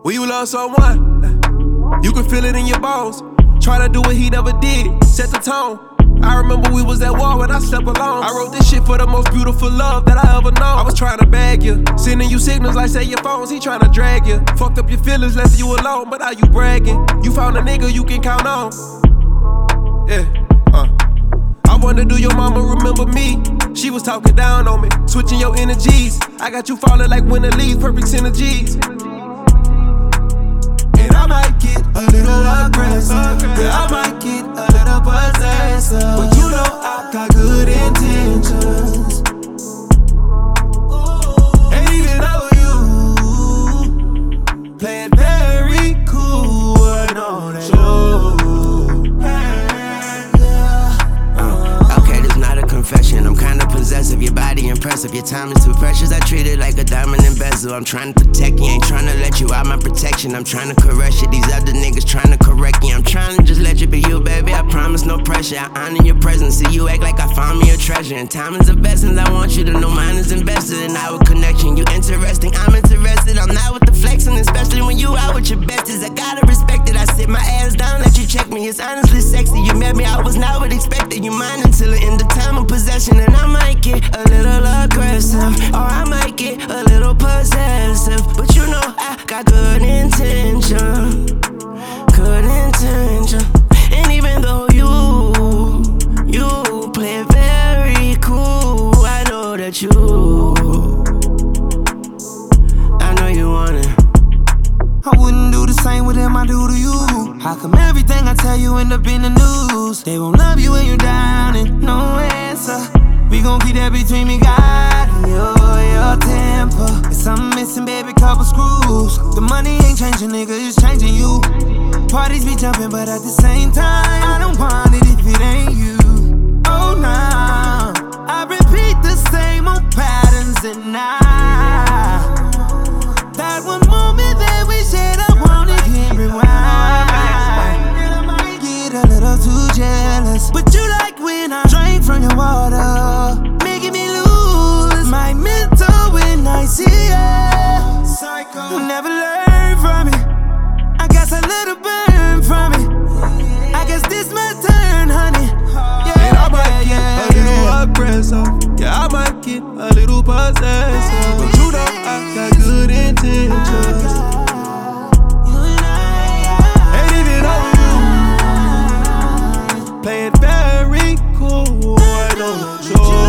When you love someone, you can feel it in your bones. Try to do what he never did, set the tone. I remember we was at war when I slept alone. I wrote this shit for the most beautiful love that I ever know. I was trying to bag you, sending you signals like say your phones, he trying to drag you. Fucked up your feelings, left you alone, but now you bragging. You found a nigga you can count on. Yeah, I wonder, do your mama remember me? She was talking down on me, switching your energies. I got you falling like winter leaves, perfect synergies. And I might get a little aggressive. Yeah, I might get a little possessive. But you know I got good intentions. And even though you play it very cool, I know that Okay, this not a confession. I'm kinda possessive, your body impressive. Your time is too precious, I treat it like a diamond in bezel. I'm trying to protect you, ain't trying to let you out my protection. I'm trying to caress you, these other niggas trying to correct you. I'm trying to just let you be you, baby, I promise no pressure. I honor your presence, see you act like I found me a treasure. And time is of essence, I want you to know mine is invested in our connection. You interesting, I'm interested, I'm not with the flexing. Especially when you out with your besties, I gotta respect it. I sit my ass down, let you check me, it's honestly sexy. You met me, I was not what expected. You mine until the end of time of possession. And I might get a little aggressive, or I might get a little possessive. But you know I got good intention, good intention. And even though you play very cool, I know that you want it. I wouldn't do the same with him I do to you. How come everything I tell you end up in the news? They won't love you when you're down and no answer. We gon' keep that between me, God, and your temper. If something missing, baby, couple screws. The money ain't changing, nigga, it's changing you. Parties be jumping, but at the same time, I don't want it if it ain't you. Oh, no, I repeat the same old patterns and that one moment that we shared, I wanna hit rewind. And I might get a little too jealous, but you like when I drink from your water, making me lose my mental when I see it. Psycho, you never learn from it. I guess a little burn from it. I guess this my turn, honey. Yeah, and I might get a little aggressive. Yeah, I might get a little possessive. But you know I got good intentions. And even though you play it very cool, I don't know.